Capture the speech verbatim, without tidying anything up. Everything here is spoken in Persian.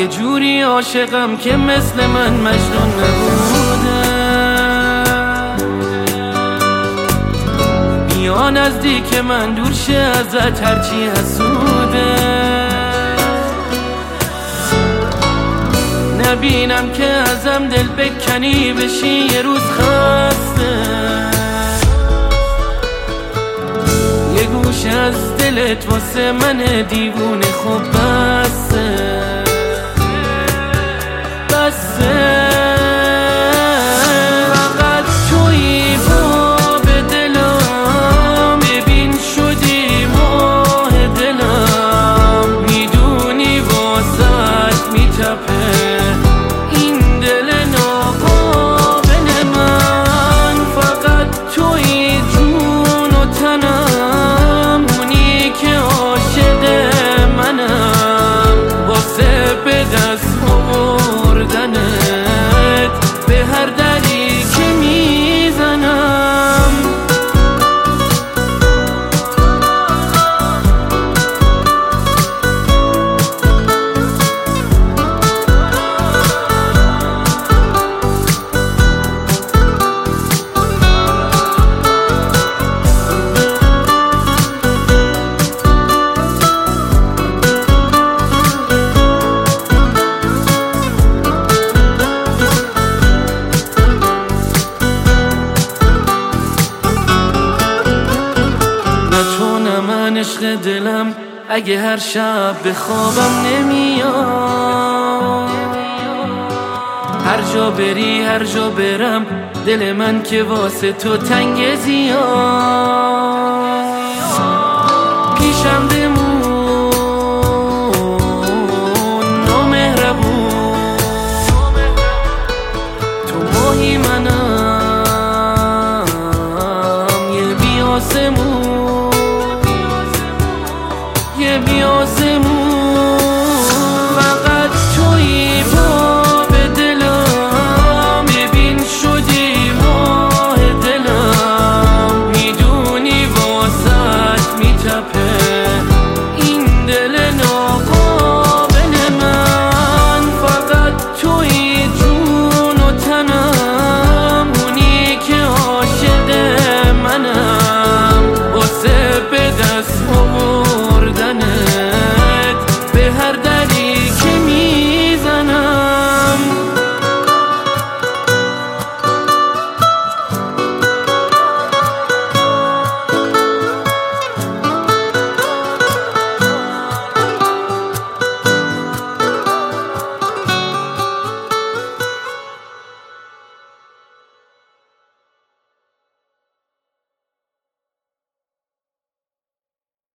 یه جوری عاشقم که مثل من مجنون نبوده. بیا نزدیک من دور شه ازت هرچی حسوده. نبینم که ازم دل بکنی بشی یه روز خسته. یه گوش از دلت واسه من دیوونه خوب بسه بسه. فقط تویی باب دلم، ببین شدی ماه دلم. میدونی واسط میتپه این دل ناقابل من. فقط تویی جون و تنم، اونی که عاشق منم. واسه به دست آوردنت به هر دری که میزنم. من عشق دلم اگه هر شب به خوابم نمیاد. هر جا بری هر جا برم دل من که واسه تو تنگ زیاد. پیشم بمون نامهربون، تو ماهی منم یه بی آسمون، یه بی آسمون.